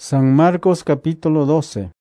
San Marcos capítulo 12.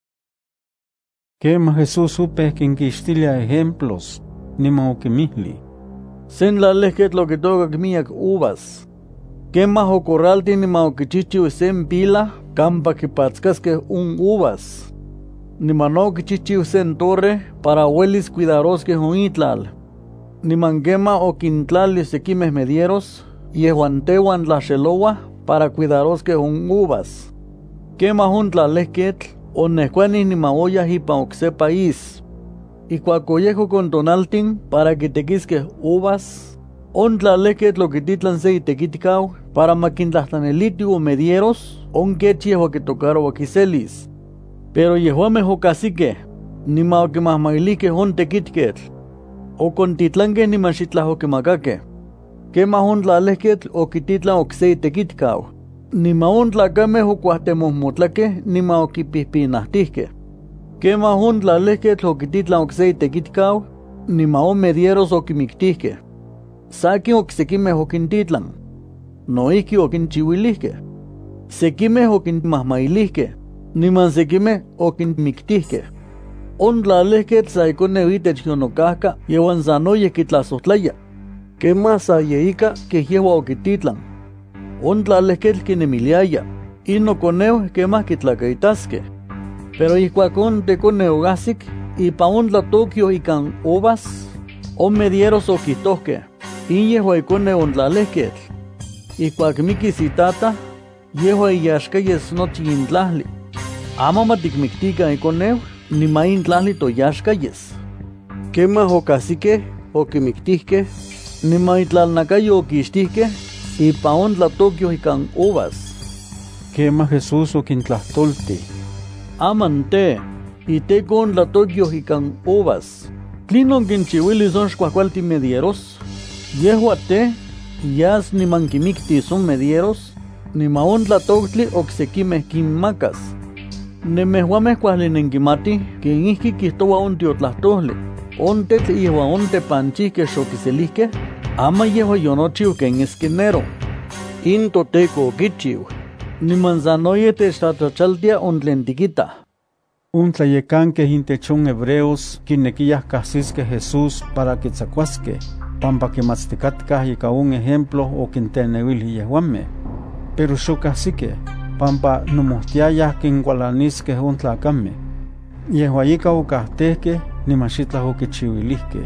Quema Jesús supe quinquixtilia ejemplos, nima oquimihli. Sen la lejket lo que toca miak uvas. Quema ocorralti nima oquichichiu sen pila, campa quipatzcasque un uvas. Nima no oquichichiu sen torre, para huelis cuidarosque un itlal. Niman quema oquintlali sequimeh medieros, yehuantehuan la xeloa, para cuidarosque un uvas. Quema juntla lehquetl, onehcuanis nima oyah ipan ocse país. Y cuacoyejo con tonaltin para quitequisque uvas, ontla lehquetl oquititlan se itequiticau, para maquintlahtlanelitiu medieros, onquechi yehuan quitocaro oquiselis. Pero yehuameh ocasique, nima oquimahmailique on tequitquetl, ocontitlanque niman xitlah oquimacaque. Quema ontla lehquetl oquititlan ocse itequiticau. Nima on tlacameh ocuahtemohmotlaqueh nima oquipihpinahtihqueh. Quema on tlalehquetl oquititlan ocse itequiticau, nima on medieros oquimictihqueh. Saquin ocsequimeh oquintitlan. Noihqui oquinchiuilihqueh. Sequimeh oquinmahmailihqueh, niman sequimeh oquinmictihqueh. On tlalehquetl sa iconeu itech yonocahca yehuan sanoyeh quitlasohtlaya. Quema sa yeika que yehua oquititlan. On tlalehquetl quinemiliaya, y noconeu quemah quitlacaitasqueh. Pero ihcuacon teconeu ahsic, ipa on tlatokio ican uvas, on medieros oquihtohqueh, y yehua iconeu on tlalehquetl. Ihcuac miquis itata, yehua iyaxcayes nochi intlahli. Amo maticmictican iconeu, nima intlahli toyaxcayes. Quemah ocasiqueh, oquimictihqueh, nima itlalnacayo oquixtihqueh, ipa on tlatokio ican uvas. Quema Jesús oquintlahtolti. Amante, iteco on tlatokio ican uvas. Tlinon quinchiuilis on xcuahcualti medieros, yehua te, yas niman quimictis on medieros, nima on tlatoctli ocsequimeh quinmacas. Nemehuameh cuahli nenquimati, quien ihqui quihtoua on tiotlahtoli, on tetl yehua on tepanchihque xoquiselihqueh, ama yehua yonochiu ken esquinero. In toteco oquichiu. Niman sanoye techtlatlachaltia on tlen tiquita. Un tlayecanqueh intechon hebreos quinequiyah cahsisque Jesús para quitzacuasque, pampa quimatzticatcah ica un ejemplo oquinteneuilih yehuameh. Pero xocahsique, pampa nomohtiayah quincualanisqueh on tlacameh. Yehua ica ocahtehqueh niman xitlah oquichiuilihqueh.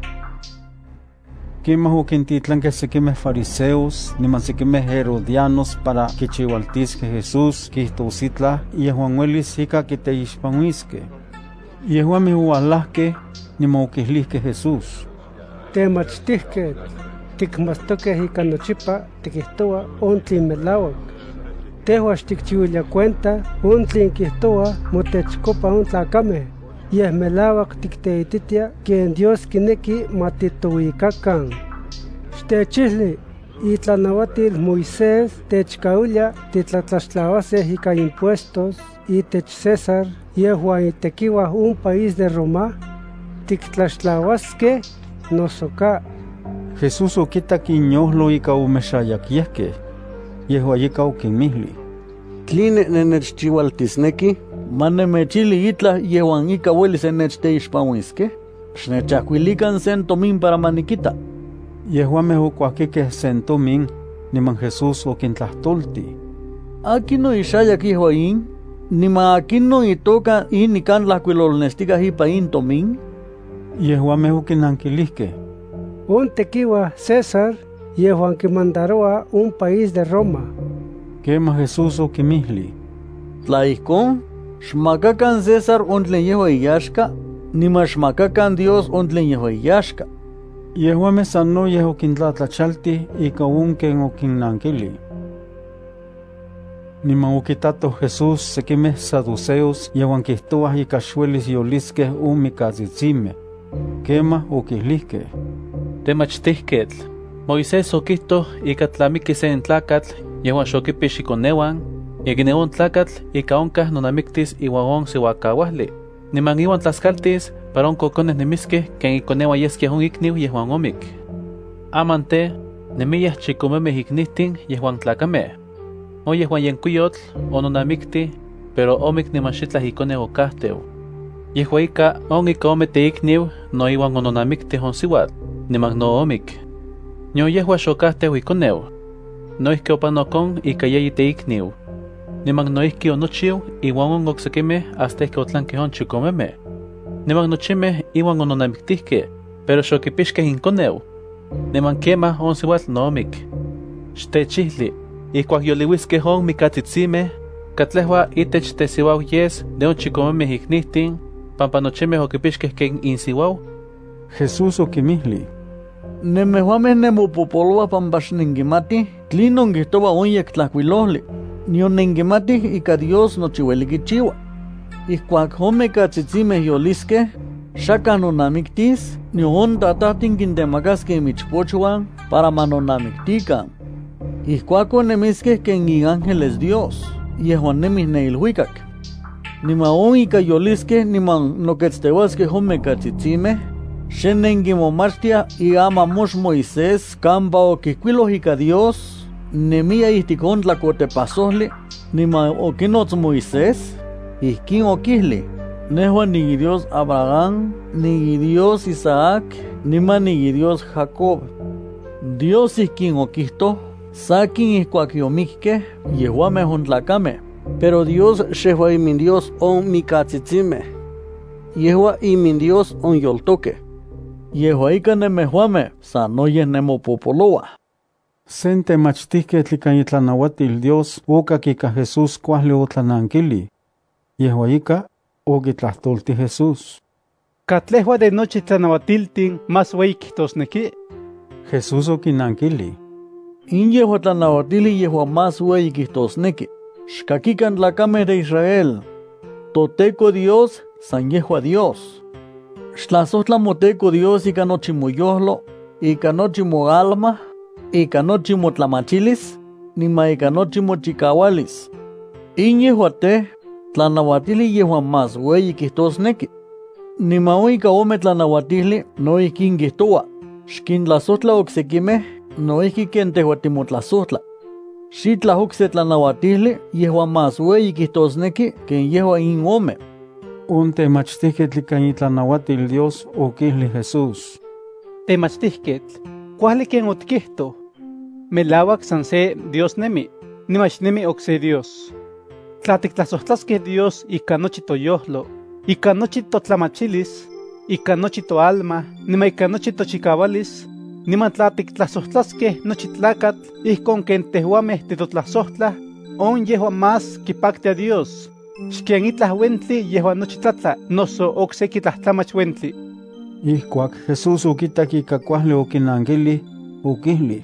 Quemah oquintitlanqueh sequimeh fariseos, niman sequimeh herodianos para quichiualtisqueh Jesús quihtositlah yehuan uelis ica quiteixpanuisqueh. Yehuameh oualahqueh, niman oquihlihqueh Jesús: Temachtihqueh, ticmastoqueh ica nochipa tiquihtoua on tlin melauac. Tehua xticchiuilia cuenta on tlin quihtoua motechcopa on tlacameh. Yeh melauac ticteititia quien Dios quinequi matitouicacan. Xtechihli, itlanauatil Moisés techcauilia titlatlaxtlauaseh ica impuestos itech César, yehua itequiuah un país de Roma, tictlaxtlauasqueh noso ca. Jesús oquitac inyohlo ica omexayaquiahqueh, yehua ica oquinmihli: Tline nenechchiualtisnequi, manemechili itlah yehuan ica uelis nechteixpanuisqueh, xnechahcuilican sen tomin para maniquita. Yehuameh ocuahquiqueh sen tomin, niman Jesús oquintlahtolti: ¿Aquino ixayac yehua in? Nima aquino itoca in ican tlahcuilolnesticah ipa in tomin? Yehuameh oquinanquilihqueh: On tequiua César, yehuan quimandaroa un país de Roma. Quema Jesús oquimihli: Tla ihcon, xmacacan César on tlen yehua iyaxca, nima xmacacan Dios on tlen yehua iyaxca. Yehuameh sanoyeh oquintlatlachaltih ica un ken oquinnanquili. Niman oquitatoh Jesús sequimeh saduceos yehuan quihtoah ica xuelis yolisqueh on micatzitzimeh. Quema oquihlihqueh: Temachtihquetl, Moisés oquihtoh ica tlamiqui sen tlacatl yehuan xoquipix iconeuan, iquine on tlacatl ica oncah nonamictis iuan on siuacauahli, niman iuan tlascaltis para on coconeh nemisqueh ken iconeuan yesqueh on icniu yehuan omic. Amante, nemiyah chicomemeh icnihtin yehuan tlacameh. Oye Juan Yenkuyotl, ononamikti, pero omik nimashitlah ikone okahteu. Yehuaika onика ome teikniu, no iwan ononamikti honsiwat, nimag no omik. Nyo yehua xokahteu ikoneu. No ihki opanokon ika yeyi teikniu. Nimag no ihki onochiu, iwan onoksekime hasta ihki otlanki honchikomeme. Nimag nochime iwan ononamiktihke, pero xokipixke inkoneu. Nimag kema onsiwat no omik. Xtechihli, ihkuak yoliwiske hon mikatzitsime, katlehua itech tesiwau yes de onchikomeme iknihtin, pampa nochime okipixke ken insiwau. Jesús okimihli: Nemehuameh nemopopoloa pampa xnenkimati, tlinon kihtowa onyek tlahkuilohli, nion nenkimati ika Dios nochiueli kichiua. Ihkuak omekatsitzimeh yoliske, xakah nonamiktis, nion ontatahtin kintemakaskeh imichpochuan para manonamiktikan. Ihkuakon nemiskeh ken iángeles Dios, yehuan nemih neilhuikak. Niman on ika yoliskeh niman noketzteuaskeh omekatsitzimeh, xenenkimomachtia iama mox Moisés kampa okihkuiloh ika Dios, nemia ihtik on tlakotepasohli, niman okinotz Moisés, ihkin okihli: Nehua niiDios Abraham, niiDios Isaac, niman niiDios Jacob. Dios ihkin okihtoh, sakin ihkuak yomikkeh, yehuameh ontlakameh, pero Dios xehua imindios on mikatsitzimeh. Yehua imindios on yoltokeh. Yehua ika nemehuameh sanoyeh nemopopoloa. Sen temachtihketl ika itlanauatil Dios okak ika Jesús kuajli otlanankili. Yehua ika okitlahtolti Jesús: ¿Katlehua de nochi tlanauatiltin más ueyi kihtosneki? Jesús okinankili: In yehua tlanauatili yehua más ueyi kihtosneki. Xkakikan tlakameh de Israel. Toteco Dios san yehua Dios. Xtlasohtla moteko Dios ika nochi moyohlo, ika nochi moalma, ika nochi motlamachilis, nima ika nochi mochikawalis. In yehua te, tlanauatili yehua más ueyi kihtosneki. Nima on ika ome tlanauatili no ihkin kihtowa: xkintlasohtla oksekimeh, no ihki ken tehua timotlasohtla. Xitlah okse tlanauatili yehua más ueyi kihtosneki ken yehua in ome. Un temachtihketl ika itlanauatil Dios okihli Jesús: Temachtihketl, kuali ken otkihto. Melauak san se Dios nemi, nimach nemi okse Dios. Tla tiktlasohtlaskeh Dios ika nochi toyohlo, ika nochi totlamachilis, ika nochi toalma, nima ika nochi tochikawalis, niman tla tiktlasohtlaskeh nochi tlakatl ihkon ken tehuameh titotlasohtlah, on yehua más kipaktia Dios. Xken itlah wentli yehua nochi tlatla, noso okseki tlahtlamach wentli. Ihkuak Jesús okitak ika kuajli okinankili, okihli: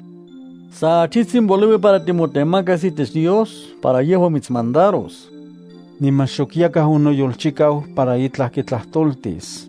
Sa achitzin boliwi para timotemakas itech Dios, para yehua mitzmandaros. Niman xokyakah onoyolchikau para itlah kitlahtoltis.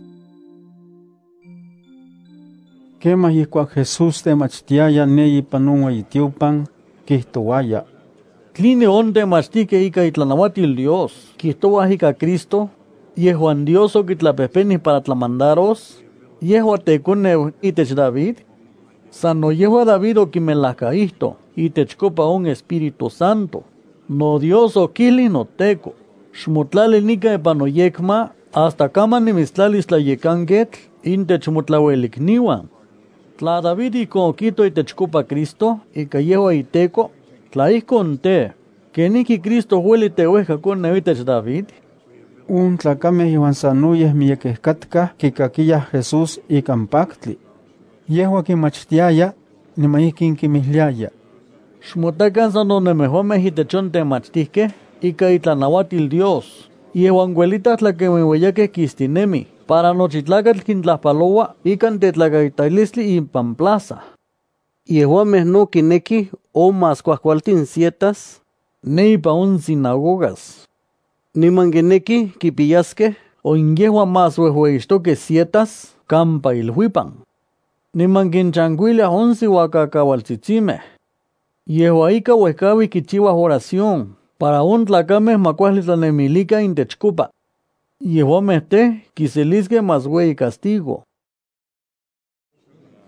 Kemah ihkuak Jesús temachtiaya ne ipan on ueyitiopan, kihtowaya: Tline on temachtihkeh ika itlanauatil Dios, kihtowah ika Cristo, yehuan Dios okitlapehpenih para tlamandaros, yehua tekoneu itech David. Sano yehua David okimelahkaihto itechkopa on Espíritu Santo. No Dios okihli noteko: xmotlali nika ipan noyekma, hasta kama nimitztlalis tlayekanketl intech motlauelikniuan. Tla David ihkon okihto itechkopa Cristo, ika yehua iteko, tla ihkon te, keniki Cristo hueli teuehkakoneu itech David? Un tlakameh iwan sanoyeh miekeh katkah kikakiyah Jesús ikan paktli. Yehua kimachtiaya, niman ihkin kimihliaya: xmotakan sano nemehuameh itech on temachtihkeh ika itlanauatil Dios, yehuan uelitah tlakemeueyakeh kistinemi, para nochi tlakatl kintlahpaloa ikan tetlakaitalistli ipan plaza. Yehuameh no kinekih o más kuahkualtin sietas, ne ipan on sinagogas. Niman kinekih kipiyaskeh o inyehua más uehueixtokeh sietas kampa ilhuipan. Niman kinchankuiliah on siuakakaualtzitzimeh. Yehua ika uehkaui kichiuah oración para on tlakameh makuahli tlanemilikan intechkopa. Yehuameh te kiseliskeh más ueyi castigo.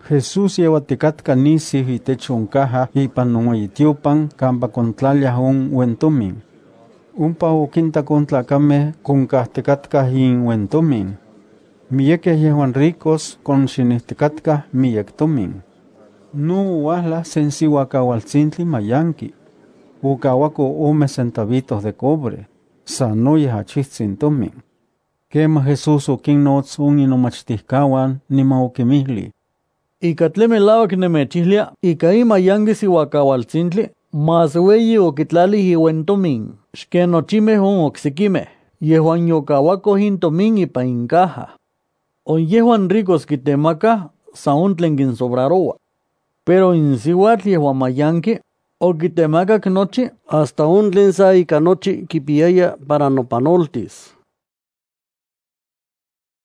Jesús yeuaticatka nisi itech oncaja ipan ueyitiopan campa contlaliah uentomin. Umpa oquintac tlacameh concahticatkah uentomin. Miyequeh yehuan ricos conxinihticatkah miyec tomin. No uahla sensiuacaualtzintli mayanqui. Ucahuaco 10 centavitos de cobre. Sanoyeh achitzin tomin. Quema Jesús oquinnotz inomachticahuan niman oquimihli: Ica tle melauac nemechihlia, ica imayanqui siuacaualtzintli, más ueyi oquitlalih iuentomin, xquen nochimeh ocsiquimeh, yehuan yocahuacoh intomin ipan incaja. Yehuan ricos quitemacah san ontlen quinsobraroa. Pero insiuatl yehuan mayanqui, oquitemacac nochi hasta ontlen sa ica nochi quipiaya para nopanoltis.